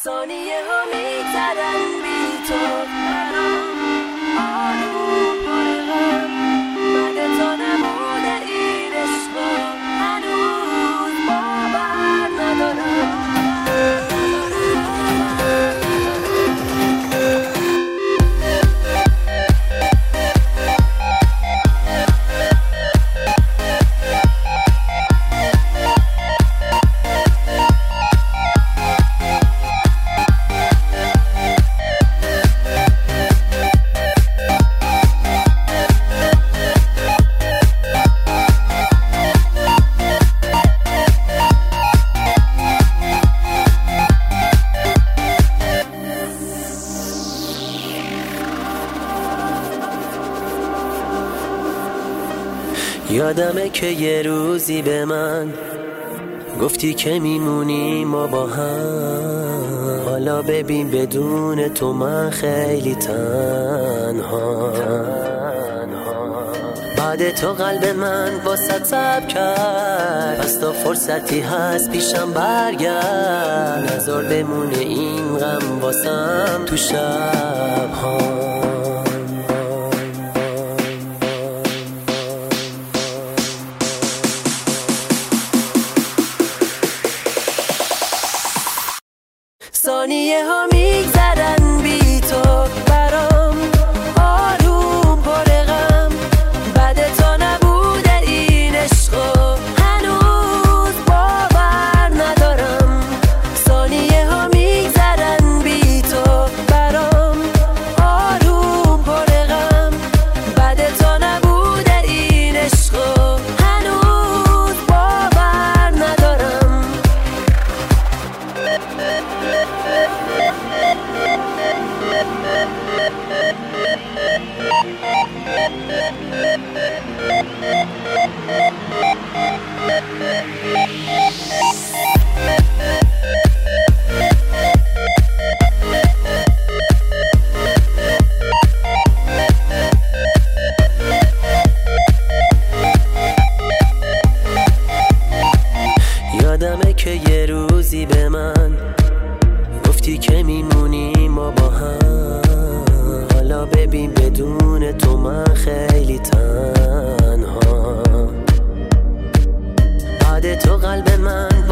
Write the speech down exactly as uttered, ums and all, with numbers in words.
ثانیه ها میگذرن بی تو برام آروم پرغم بعد تو نبوده این عشقا هنوز باور ندارم. یادمه که یه روزی به من گفتی که میمونی ما با هم، حالا ببین بدون تو من خیلی تنها. بعد تو قلب من واسه تب کرد، پس تا فرصتی هست پیشم برگرد، نذار بمونه این غم واسم تو شب ها. ثانیه ها میگذرن بی تو برام آروم پرغم بعد تو نبوده این عشقا هنوز باور ندارم. ثانیه ها میگذرن بی تو برام آروم پرغم بعد تو نبوده این عشقا هنوز باور ندارم. یادمه که یه روزی به من گفتی که میمونی ما با هم، حالا ببین بدون تو من خیلی تنها. بعد تو قلب من